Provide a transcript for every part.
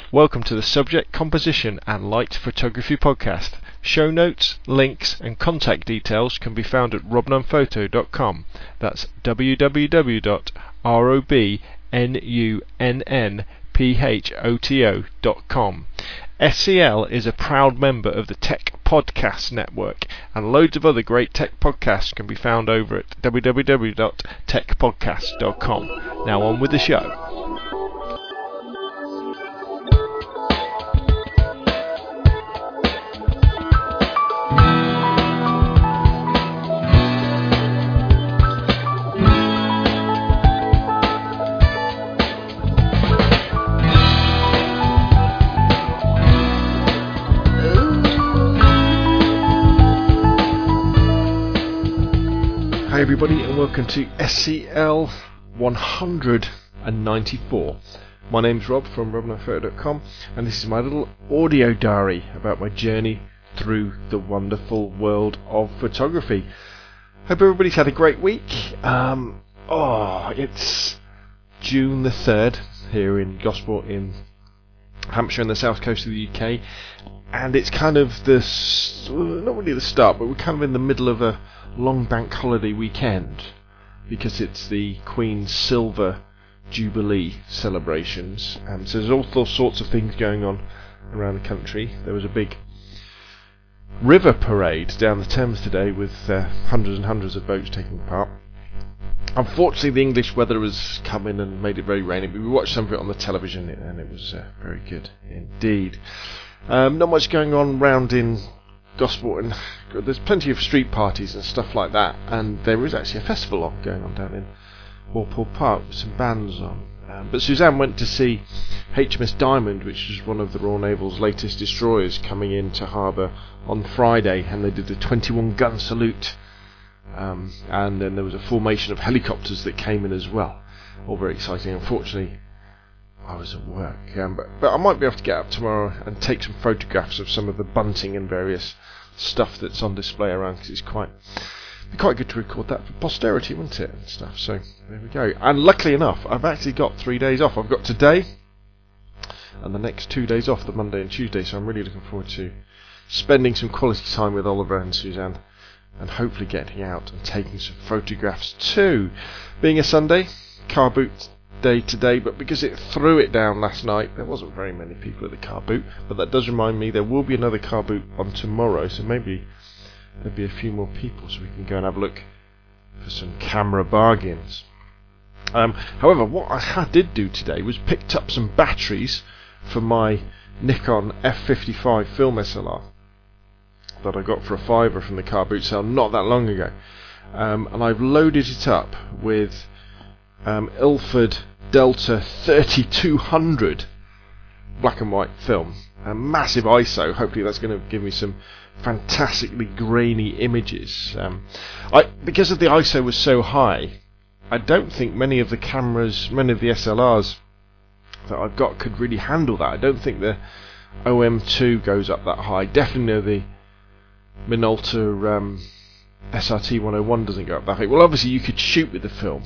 Welcome to the Subject, Composition and Light Photography Podcast. Show notes, links and contact details can be found at robnunnphoto.com. That's www.robnunnphoto.com. SCL is a proud member of the Tech Podcast Network, and loads of other great tech podcasts can be found over at www.techpodcast.com. Now on with the show. Hi everybody and welcome to SCL 194. My name's Rob from robnunnphoto.com, and this is my little audio diary about my journey through the wonderful world of photography. Hope everybody's had a great week. It's June the 3rd here in Gosport in Hampshire on the south coast of the UK, and it's kind of not really the start, but we're kind of in the middle of a long bank holiday weekend because it's the Queen's Silver Jubilee celebrations, so there's all sorts of things going on around the country. There was a big river parade down the Thames today with hundreds and hundreds of boats taking part. Unfortunately, the English weather has come in and made it very rainy, but we watched some of it on the television and it was very good indeed. Not much going on round in Gosport, and there's plenty of street parties and stuff like that, and there is actually a festival going on down in Walpole Park with some bands on. But Suzanne went to see HMS Diamond, which is one of the Royal Naval's latest destroyers, coming into harbour on Friday, and they did a 21 gun salute, and then there was a formation of helicopters that came in as well. All very exciting. Unfortunately, I was at work, but I might be able to get up tomorrow and take some photographs of some of the bunting and various stuff that's on display around, because it's quite good to record that for posterity, wouldn't it, and stuff. So there we go. And luckily enough, I've actually got 3 days off. I've got today and the next 2 days off, the Monday and Tuesday, so I'm really looking forward to spending some quality time with Oliver and Suzanne and hopefully getting out and taking some photographs too. Being a Sunday, car boot day today, but because it threw it down last night, there wasn't very many people at the car boot. But that does remind me there will be another car boot on tomorrow, so maybe there'll be a few more people so we can go and have a look for some camera bargains. However, what I did do today was picked up some batteries for my Nikon F55 film SLR that I got for a £5 from the car boot sale not that long ago, and I've loaded it up with Ilford Delta 3200 black and white film, a massive ISO. Hopefully that's going to give me some fantastically grainy images. Because of the ISO was so high, I don't think many of the SLRs that I've got could really handle that. I don't think the OM2 goes up that high. Definitely the Minolta SRT 101 doesn't go up that high. Well, obviously you could shoot with the film,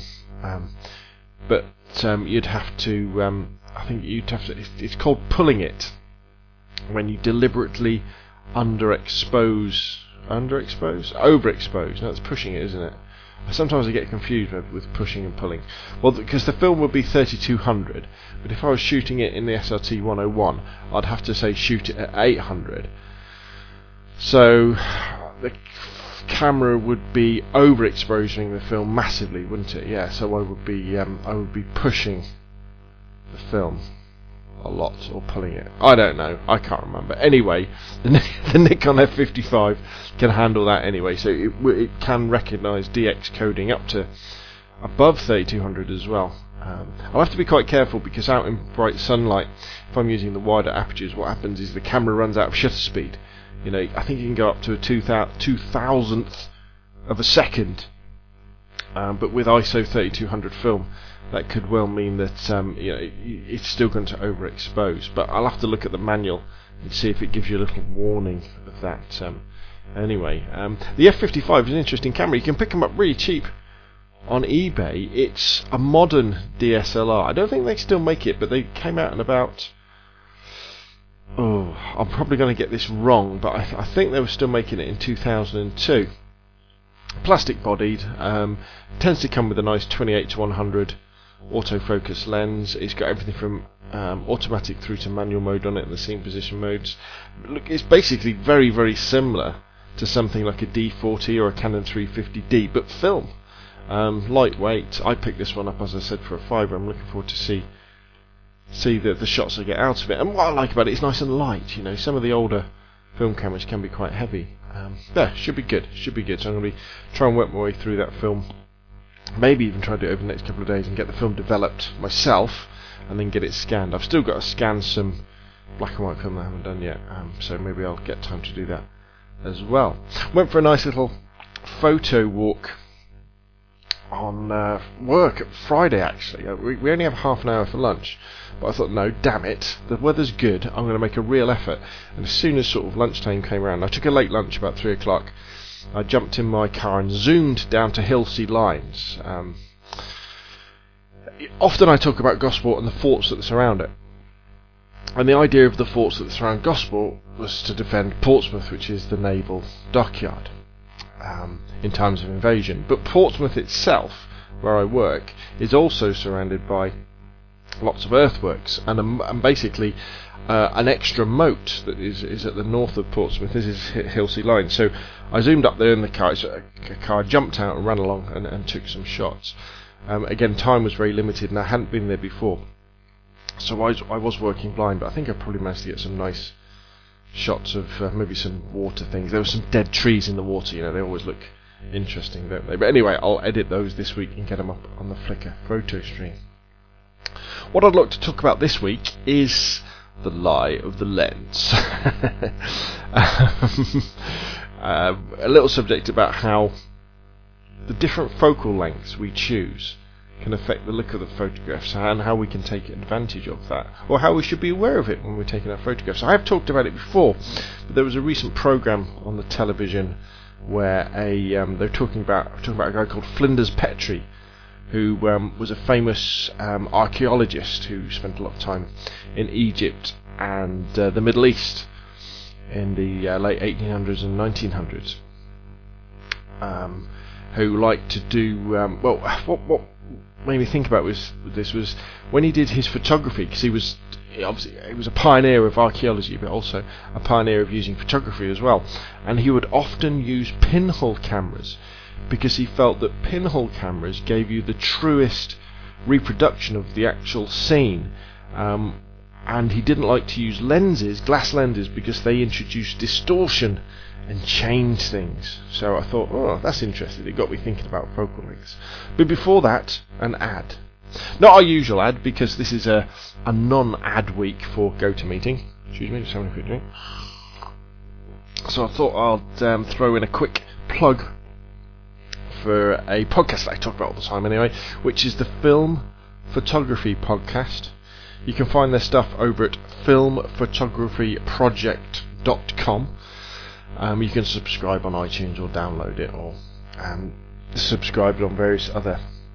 but you'd have to, it's called pulling it, when you deliberately overexpose. No, that's pushing it, isn't it? Sometimes I get confused with pushing and pulling. Well, because the film would be 3200, but if I was shooting it in the SRT 101, I'd have to say shoot it at 800. So the camera would be overexposing the film massively, wouldn't it? Yeah, so I would be pushing the film a lot, or pulling it. I don't know, I can't remember. Anyway, the Nikon F55 can handle that anyway, so it can recognise DX coding up to above 3200 as well. I'll have to be quite careful, because out in bright sunlight, if I'm using the wider apertures, what happens is the camera runs out of shutter speed. I think you can go up to a 2,000th of a second, but with ISO 3200 film, that could well mean that it's still going to overexpose. But I'll have to look at the manual and see if it gives you a little warning of that. Anyway, the F55 is an interesting camera. You can pick them up really cheap on eBay. It's a modern DSLR. I don't think they still make it, but they came out in about oh, I'm probably going to get this wrong, but I think they were still making it in 2002. Plastic bodied, tends to come with a nice 28-100 autofocus lens. It's got everything from automatic through to manual mode on it, and the scene position modes. Look, it's basically very, very similar to something like a D40 or a Canon 350D, but film. Lightweight. I picked this one up, as I said, for a £5. I'm looking forward to see the shots I get out of it. And what I like about it, it's nice and light. You know, some of the older film cameras can be quite heavy. Yeah, should be good. So I'm going to try and work my way through that film. Maybe even try to do it over the next couple of days and get the film developed myself, and then get it scanned. I've still got to scan some black and white film that I haven't done yet, so maybe I'll get time to do that as well. Went for a nice little photo walk on work Friday, actually. We only have half an hour for lunch, but I thought, no, damn it, the weather's good, I'm going to make a real effort. And as soon as sort of lunchtime came around, I took a late lunch about 3 o'clock. I jumped in my car and zoomed down to Hilsea Lines. Often I talk about Gosport and the forts that surround it. And the idea of the forts that surround Gosport was to defend Portsmouth, which is the naval dockyard, in times of invasion. But Portsmouth itself, where I work, is also surrounded by lots of earthworks, and basically an extra moat that is at the north of Portsmouth. This is Hilsea Line. So I zoomed up there in the car. A car jumped out and ran along and took some shots. Again, time was very limited, and I hadn't been there before, so I was working blind. But I think I probably managed to get some nice shots of maybe some water things. There were some dead trees in the water. You know, they always look interesting, don't they? But anyway, I'll edit those this week and get them up on the Flickr photo stream. What I'd like to talk about this week is the lie of the lens. A little subject about how the different focal lengths we choose can affect the look of the photographs, and how we can take advantage of that, or how we should be aware of it when we're taking our photographs. I have talked about it before, but there was a recent programme on the television where they're talking about a guy called Flinders Petrie, who was a famous archaeologist who spent a lot of time in Egypt and the Middle East in the late 1800s and 1900s, who liked to do what made me think about was when he did his photography, because he was a pioneer of archaeology, but also a pioneer of using photography as well, and he would often use pinhole cameras, because he felt that pinhole cameras gave you the truest reproduction of the actual scene, and he didn't like to use glass lenses, because they introduced distortion and change things. So I thought, oh, that's interesting. It got me thinking about focal lengths. But before that, an ad. Not our usual ad, because this is a non-ad week for GoToMeeting. Excuse me, just having a quick drink. So I thought I'd throw in a quick plug for a podcast that I talk about all the time anyway, which is the Film Photography Podcast. You can find their stuff over at filmphotographyproject.com. You can subscribe on iTunes or download it, or subscribe it on various other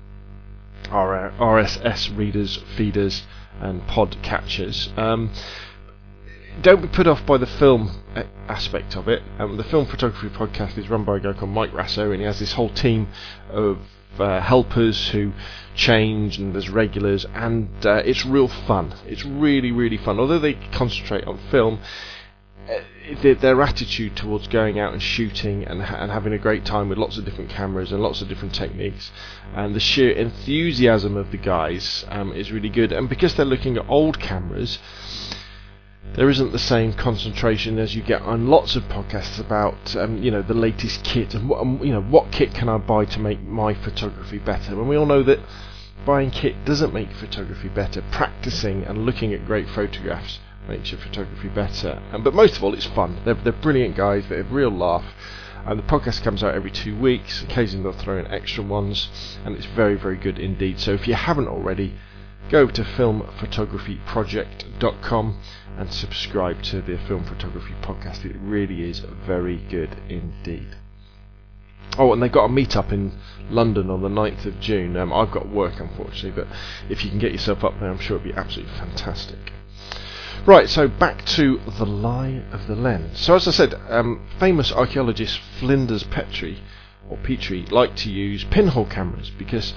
RSS readers, feeders and pod catchers. Don't be put off by the film aspect of it. The Film Photography Podcast is run by a guy called Mike Rasso, and he has this whole team of helpers who change, and there's regulars, and it's real fun. It's really, really fun. Although they concentrate on film, their attitude towards going out and shooting and having a great time with lots of different cameras and lots of different techniques, and the sheer enthusiasm of the guys is really good. And because they're looking at old cameras, there isn't the same concentration as you get on lots of podcasts about the latest kit and what kit can I buy to make my photography better. And we all know that buying kit doesn't make photography better. Practicing and looking at great photographs makes your photography better. But most of all, it's fun. They're brilliant guys. They have a real laugh. And the podcast comes out every 2 weeks. Occasionally they'll throw in extra ones, and it's very, very good indeed. So if you haven't already, go to filmphotographyproject.com and subscribe to the Film Photography Podcast. It really is very good indeed. Oh, and they've got a meet-up in London on the 9th of June. I've got work, unfortunately, but if you can get yourself up there, I'm sure it'll be absolutely fantastic. Right, so back to the lie of the lens. So as I said, famous archaeologist Flinders Petrie liked to use pinhole cameras, because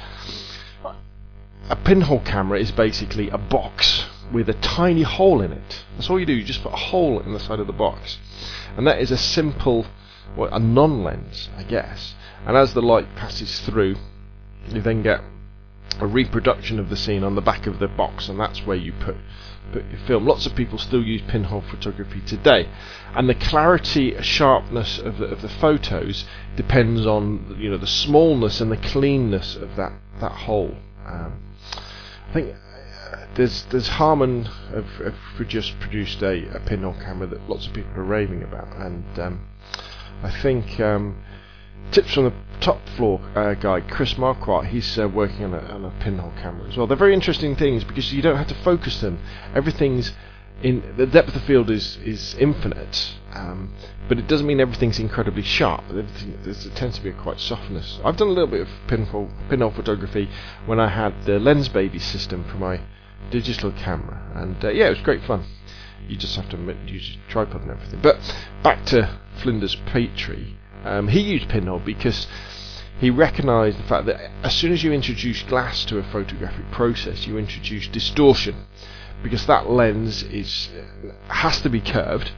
a pinhole camera is basically a box with a tiny hole in it. That's all you do, you just put a hole in the side of the box. And that is a simple, a non-lens, I guess. And as the light passes through, you then get a reproduction of the scene on the back of the box, and that's where you put your film. Lots of people still use pinhole photography today, and the clarity, sharpness of the photos depends on the smallness and the cleanness of that hole. I think there's Harman have just produced a pinhole camera that lots of people are raving about, and I think tips from the top floor guy Chris Marquardt, he's working on a pinhole camera as well. They're very interesting things because you don't have to focus them. Everything's in the depth of field is infinite, but it doesn't mean everything's incredibly sharp. There tends to be a quite softness. I've done a little bit of pinhole photography when I had the Lens Baby system for my digital camera, and yeah, it was great fun. You just have to use your tripod and everything. But back to Flinders Petrie. He used pinhole because he recognised the fact that as soon as you introduce glass to a photographic process, you introduce distortion, because that lens has to be curved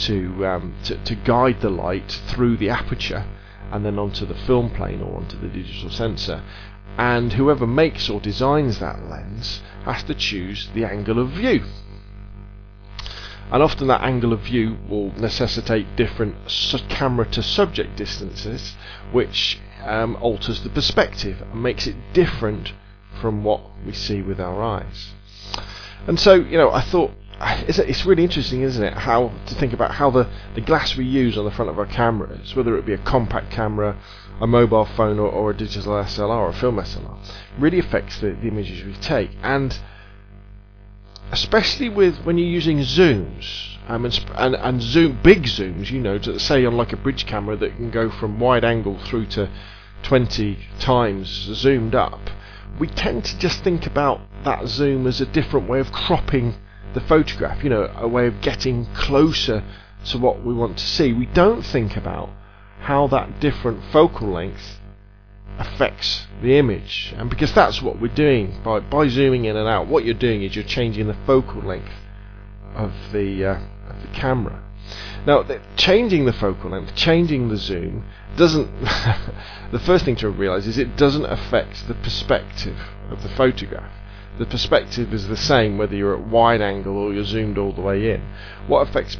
to guide the light through the aperture and then onto the film plane or onto the digital sensor. And whoever makes or designs that lens has to choose the angle of view. And often that angle of view will necessitate different camera to subject distances, which alters the perspective and makes it different from what we see with our eyes. And so, I thought it's really interesting, isn't it, how to think about how the glass we use on the front of our cameras, whether it be a compact camera, a mobile phone, or a digital SLR or a film SLR, really affects the images we take. And especially when you're using zooms and big zooms, to say on like a bridge camera that can go from wide angle through to 20 times zoomed up, we tend to just think about that zoom as a different way of cropping the photograph, a way of getting closer to what we want to see. We don't think about how that different focal length affects the image, and because that's what we're doing by zooming in and out, what you're doing is you're changing the focal length of the camera. Now, changing the focal length, changing the zoom doesn't the first thing to realise is it doesn't affect the perspective of the photograph. The perspective is the same whether you're at wide angle or you're zoomed all the way in. What affects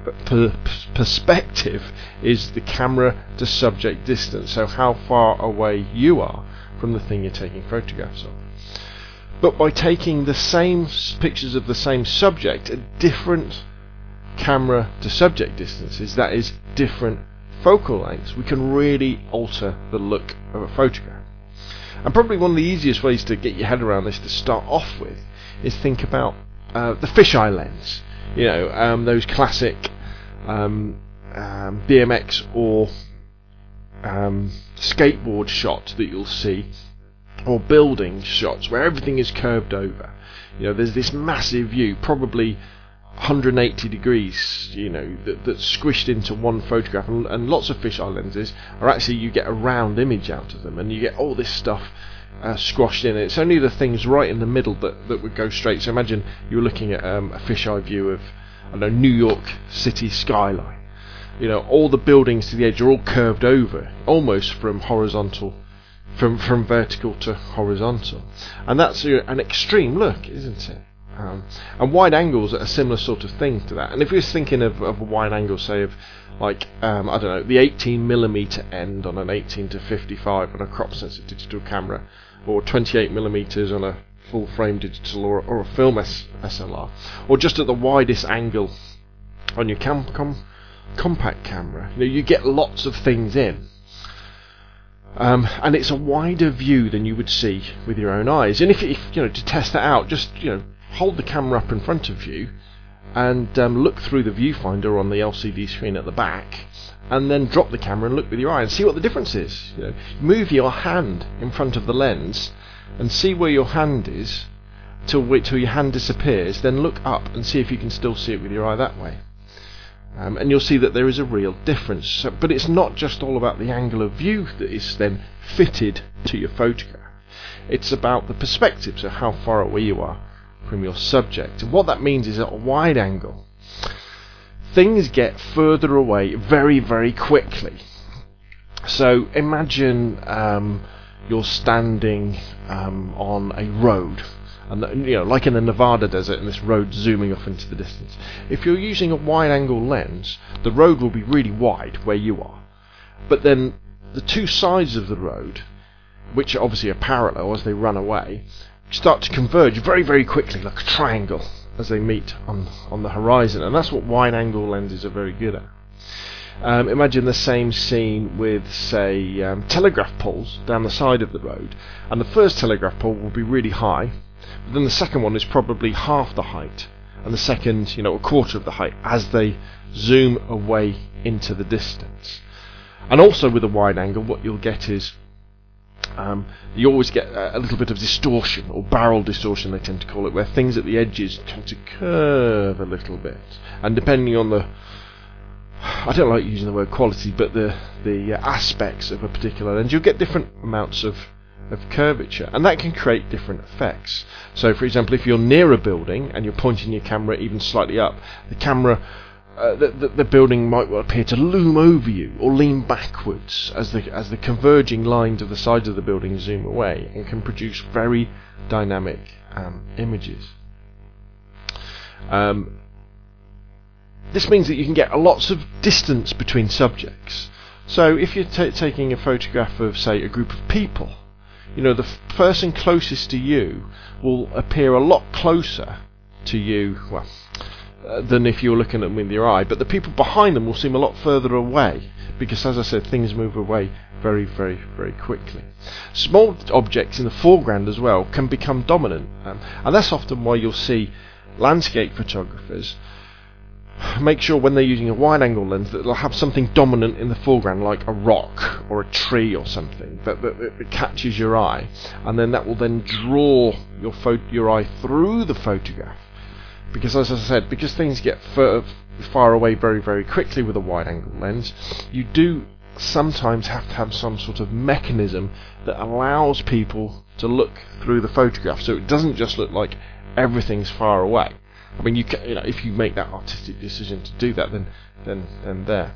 perspective is the camera to subject distance, so how far away you are from the thing you're taking photographs of. But by taking the same pictures of the same subject at different camera to subject distances, that is, different focal lengths, we can really alter the look of a photograph. And probably one of the easiest ways to get your head around this to start off with is think about the fisheye lens. Those classic BMX or skateboard shots that you'll see, or building shots where everything is curved over. There's this massive view, probably 180 degrees, that's squished into one photograph, and lots of fisheye lenses are actually, you get a round image out of them, and you get all this stuff squashed in. It's only the things right in the middle that would go straight. So imagine you're looking at a fisheye view of, New York City skyline. All the buildings to the edge are all curved over, almost from horizontal, from vertical to horizontal, and that's an extreme look, isn't it? And wide angles are a similar sort of thing to that. And if you're thinking of a wide angle, say of like the 18mm end on an 18 to 55 on a crop sensor digital camera, or 28mm on a full frame digital or a film SLR, or just at the widest angle on your compact camera, you get lots of things in. And it's a wider view than you would see with your own eyes. And if to test that out, just hold the camera up in front of you and look through the viewfinder on the LCD screen at the back, and then drop the camera and look with your eye and see what the difference is. Move your hand in front of the lens and see where your hand is till your hand disappears, then look up and see if you can still see it with your eye that way. And you'll see that there is a real difference. But it's not just all about the angle of view that is then fitted to your photograph. It's about the perspective, so how far away you are from your subject. And what that means is at a wide angle, things get further away very, very quickly. So imagine you're standing on a road, and like in the Nevada desert, and this road zooming off into the distance. If you're using a wide-angle lens, the road will be really wide where you are, but then the two sides of the road, which obviously are parallel as they run away, start to converge very, very quickly, like a triangle, as they meet on the horizon. And that's what wide-angle lenses are very good at. Imagine the same scene with, say, telegraph poles down the side of the road, and the first telegraph pole will be really high, but then the second one is probably half the height, and the second, a quarter of the height, as they zoom away into the distance. And also with a wide angle, what you'll get is you always get a little bit of distortion, or barrel distortion they tend to call it, where things at the edges tend to curve a little bit, and depending on the, I don't like using the word quality, but the aspects of a particular lens, you'll get different amounts of curvature, and that can create different effects. So for example, if you're near a building and you're pointing your camera even slightly up, the camera the building might well appear to loom over you or lean backwards as the converging lines of the sides of the building zoom away, and can produce very dynamic images. This means that you can get lots of distance between subjects. So if you're taking a photograph of, say, a group of people, the person closest to you will appear a lot closer to you, than if you were looking at them with your eye, but the people behind them will seem a lot further away, because, as I said, things move away very, very, very quickly. Small objects in the foreground as well can become dominant, and that's often why you'll see landscape photographers make sure when they're using a wide-angle lens that they'll have something dominant in the foreground, like a rock or a tree or something that catches your eye, and then that will then draw your eye through the photograph. Because, as I said, because things get far away very, very quickly with a wide-angle lens, you do sometimes have to have some sort of mechanism that allows people to look through the photograph, so it doesn't just look like everything's far away. I mean, if you make that artistic decision to do that, then there.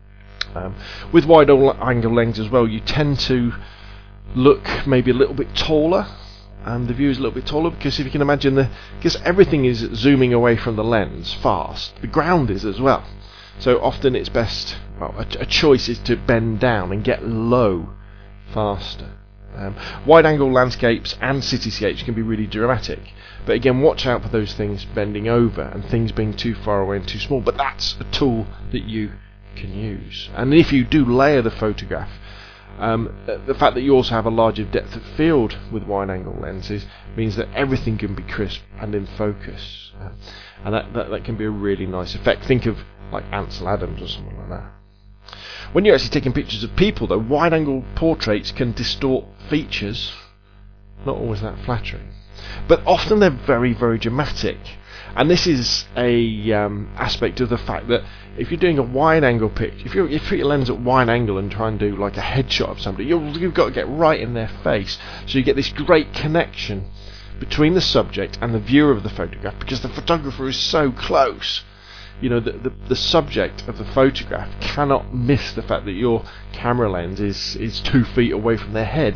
With wide-angle lens as well, you tend to look maybe a little bit taller. And the view is a little bit taller, because if you can imagine, because everything is zooming away from the lens fast, the ground is as well. So often it's best, a choice is to bend down and get low faster. Wide-angle landscapes and cityscapes can be really dramatic, but again, watch out for those things bending over and things being too far away and too small. But that's a tool that you can use. And if you do layer the photograph, the fact that you also have a larger depth of field with wide-angle lenses means that everything can be crisp and in focus, and that can be a really nice effect. Think of like Ansel Adams or something like that. When you're actually taking pictures of people, though, wide-angle portraits can distort features, not always that flattering, but often they're very, very dramatic. And this is a aspect of the fact that if you're doing a wide-angle picture, if you put your lens at wide angle and try and do like a headshot of somebody, you've got to get right in their face, so you get this great connection between the subject and the viewer of the photograph, because the photographer is so close. The subject of the photograph cannot miss the fact that your camera lens is 2 feet away from their head.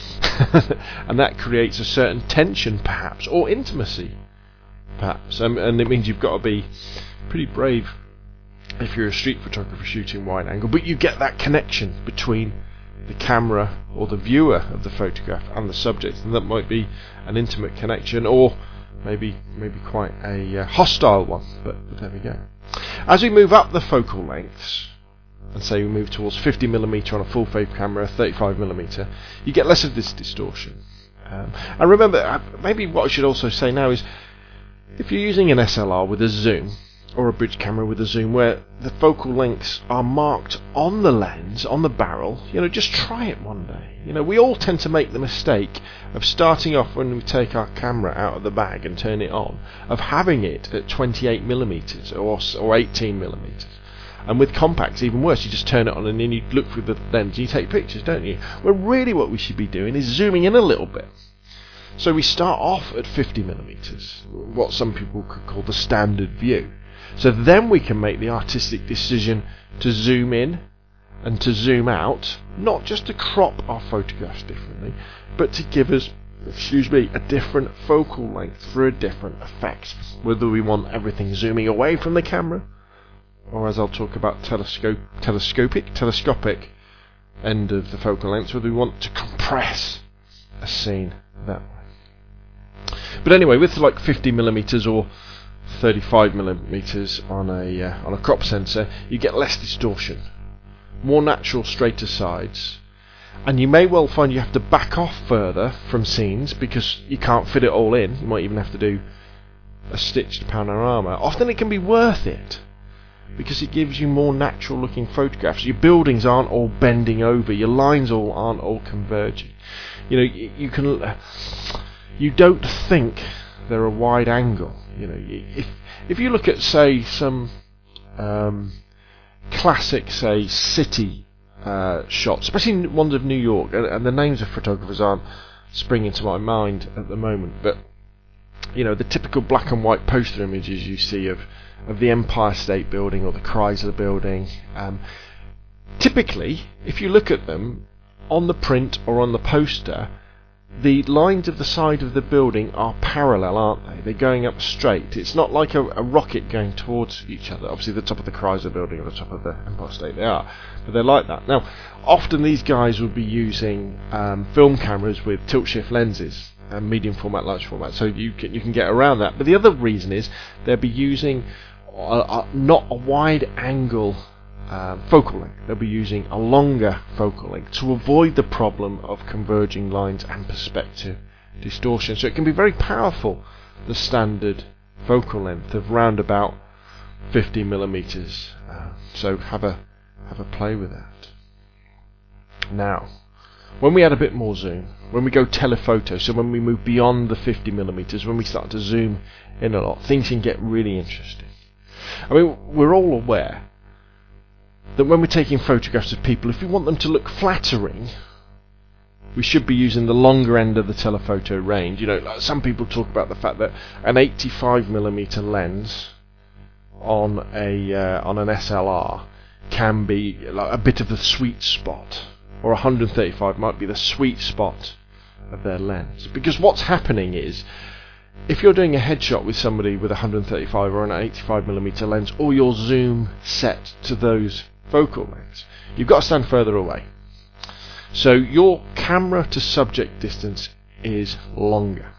And that creates a certain tension, perhaps, or intimacy, perhaps, and it means you've got to be pretty brave if you're a street photographer shooting wide angle, but you get that connection between the camera or the viewer of the photograph and the subject, and that might be an intimate connection, or maybe quite a hostile one, but there we go. As we move up the focal lengths, and say we move towards 50mm on a full frame camera, 35mm, you get less of this distortion. And remember, maybe what I should also say now is, if you're using an SLR with a zoom, or a bridge camera with a zoom where the focal lengths are marked on the lens, on the barrel, just try it one day. We all tend to make the mistake of starting off when we take our camera out of the bag and turn it on, of having it at 28mm or 18mm. And with compacts, even worse, you just turn it on and then you look through the lens and you take pictures, don't you? Well, really what we should be doing is zooming in a little bit. So we start off at 50mm, what some people could call the standard view. So then we can make the artistic decision to zoom in and to zoom out, not just to crop our photographs differently, but to give us, a different focal length for a different effect. Whether we want everything zooming away from the camera, or as I'll talk about telescopic end of the focal length, whether we want to compress a scene that way. But anyway, with like 50mm or 35mm on a crop sensor, you get less distortion, more natural straighter sides, and you may well find you have to back off further from scenes because you can't fit it all in. You might even have to do a stitched panorama. Often it can be worth it because it gives you more natural looking photographs. Your buildings aren't all bending over, your lines aren't all converging. You don't think they're a wide angle. If you look at, say, some classic, say, city shots, especially ones of New York, and the names of photographers aren't springing to my mind at the moment, but the typical black and white poster images you see of the Empire State Building or the Chrysler Building, typically, if you look at them on the print or on the poster, the lines of the side of the building are parallel, aren't they? They're going up straight. It's not like a rocket going towards each other. Obviously the top of the Chrysler Building or the top of the Empire State, they are, but they're like that. Now, often these guys will be using film cameras with tilt shift lenses, medium format, large format, so you can get around that. But the other reason is they'll be using not a wide angle focal length. They'll be using a longer focal length to avoid the problem of converging lines and perspective distortion. So it can be very powerful, the standard focal length of round about 50mm. So have a play with that. Now, when we add a bit more zoom, when we go telephoto, so when we move beyond the 50mm, when we start to zoom in a lot, things can get really interesting. I mean, we're all aware that when we're taking photographs of people, if we want them to look flattering, we should be using the longer end of the telephoto range. Like some people talk about the fact that an 85mm lens on an SLR can be like a bit of the sweet spot, or 135 might be the sweet spot of their lens. Because what's happening is, if you're doing a headshot with somebody with a 135 or an 85mm lens, or your zoom set to those focal lengths, you've got to stand further away. So your camera to subject distance is longer.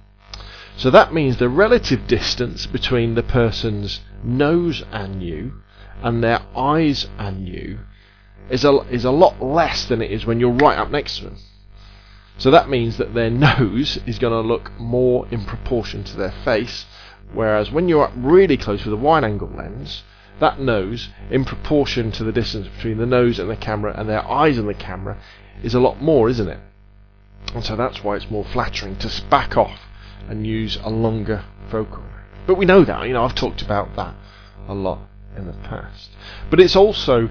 So that means the relative distance between the person's nose and you, and their eyes and you, is a lot less than it is when you're right up next to them. So that means that their nose is going to look more in proportion to their face, whereas when you're up really close with a wide angle lens, that nose, in proportion to the distance between the nose and the camera and their eyes and the camera, is a lot more, isn't it? And so that's why it's more flattering to back off and use a longer focal length. But we know that, I've talked about that a lot in the past. But it's also,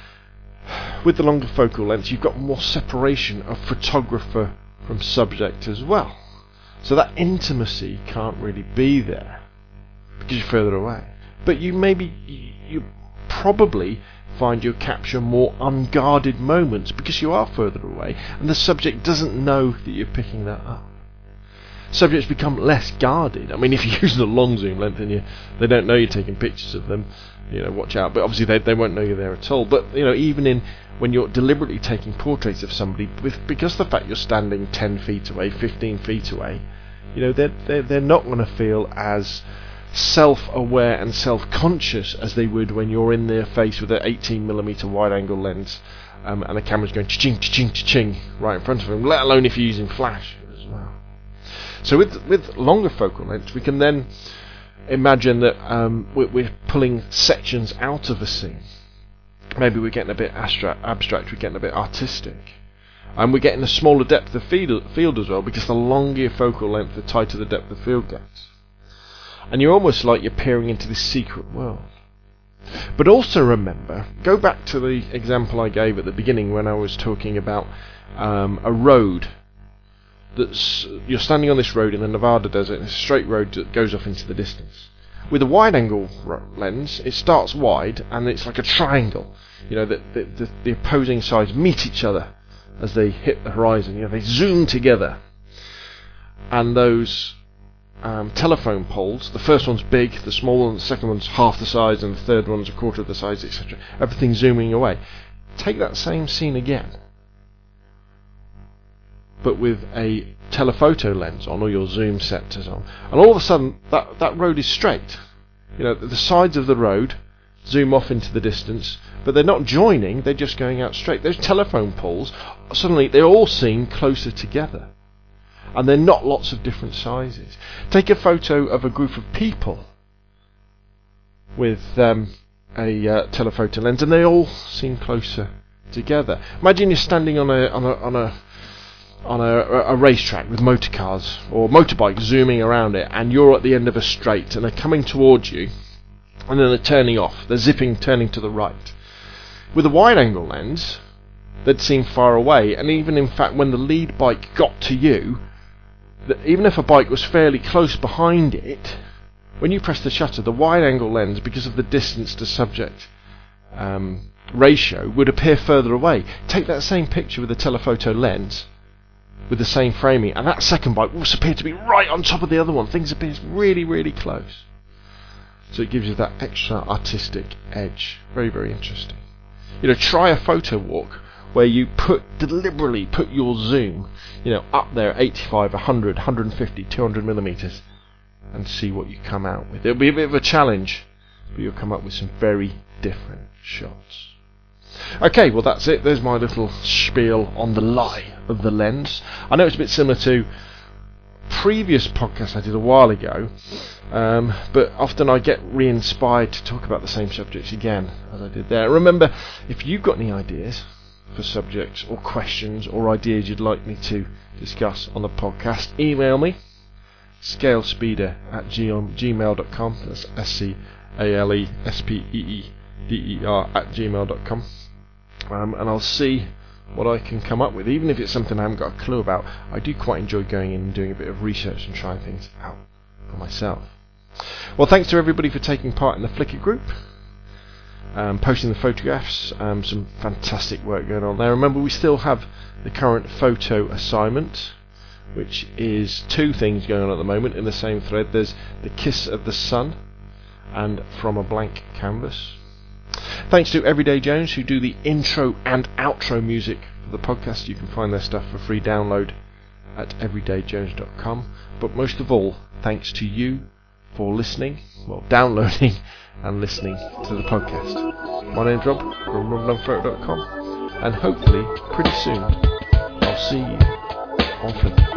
with the longer focal length, you've got more separation of photographer from subject as well. So that intimacy can't really be there because you're further away. But you probably find you capture more unguarded moments because you are further away and the subject doesn't know that you're picking that up. Subjects become less guarded. I mean, if you're using a long zoom length and they don't know you're taking pictures of them, watch out. But obviously they won't know you're there at all. But even when you're deliberately taking portraits of somebody, because the fact you're standing 10 feet away, 15 feet away, they're not going to feel as self-aware and self-conscious as they would when you're in their face with an 18mm wide-angle lens and the camera's going cha-ching, cha-ching, cha-ching right in front of them, let alone if you're using flash as well. So with longer focal lengths, we can then imagine that we're pulling sections out of a scene. Maybe we're getting a bit abstract, we're getting a bit artistic. And we're getting a smaller depth of field as well, because the longer your focal length, the tighter the depth of field gets. And you're almost like you're peering into this secret world. But also remember, go back to the example I gave at the beginning when I was talking about a road. You're standing on this road in the Nevada desert, it's a straight road that goes off into the distance. With a wide-angle lens, it starts wide and it's like a triangle. The opposing sides meet each other as they hit the horizon. They zoom together. And those telephone poles, the first one's big, the small one, the second one's half the size, and the third one's a quarter of the size, etc. Everything's zooming away. Take that same scene again, but with a telephoto lens on, or your zoom set on, and all of a sudden that road is straight. The sides of the road zoom off into the distance, but they're not joining, they're just going out straight. Those telephone poles, suddenly they all seem closer together, and they're not lots of different sizes. Take a photo of a group of people with a telephoto lens, and they all seem closer together. Imagine you're standing on a racetrack with motor cars or motorbikes zooming around it, and you're at the end of a straight and they're coming towards you, and then they're turning off, they're turning to the right. With a wide angle lens, they'd seem far away, and even in fact when the lead bike got to you, even if a bike was fairly close behind it, when you press the shutter, the wide angle lens, because of the distance to subject ratio, would appear further away. Take that same picture with a telephoto lens with the same framing, and that second bike will appear to be right on top of the other one. Things appear really, really close. So it gives you that extra artistic edge. Very, very interesting. Try a photo walk where you deliberately put your zoom, up there, 85, 100, 150, 200 millimeters, and see what you come out with. It'll be a bit of a challenge, but you'll come up with some very different shots. Okay, well that's it. There's my little spiel on the lie of the lens. I know it's a bit similar to previous podcasts I did a while ago, but often I get re-inspired to talk about the same subjects again as I did there. Remember, if you've got any ideas for subjects or questions or ideas you'd like me to discuss on the podcast, email me, scalespeeder@gmail.com. That's scalespeeder@gmail.com. And I'll see what I can come up with. Even if it's something I haven't got a clue about, I do quite enjoy going in and doing a bit of research and trying things out for myself. Well, thanks to everybody for taking part in the Flickr group, posting the photographs, some fantastic work going on there. Remember, we still have the current photo assignment, which is two things going on at the moment in the same thread. There's the Kiss of the Sun and From a Blank Canvas. Thanks to Everyday Jones, who do the intro and outro music for the podcast. You can find their stuff for free download at everydayjones.com. But most of all, thanks to you for listening, downloading and listening to the podcast. My name's Rob from roblandphoto.com, and hopefully pretty soon I'll see you on Flickr.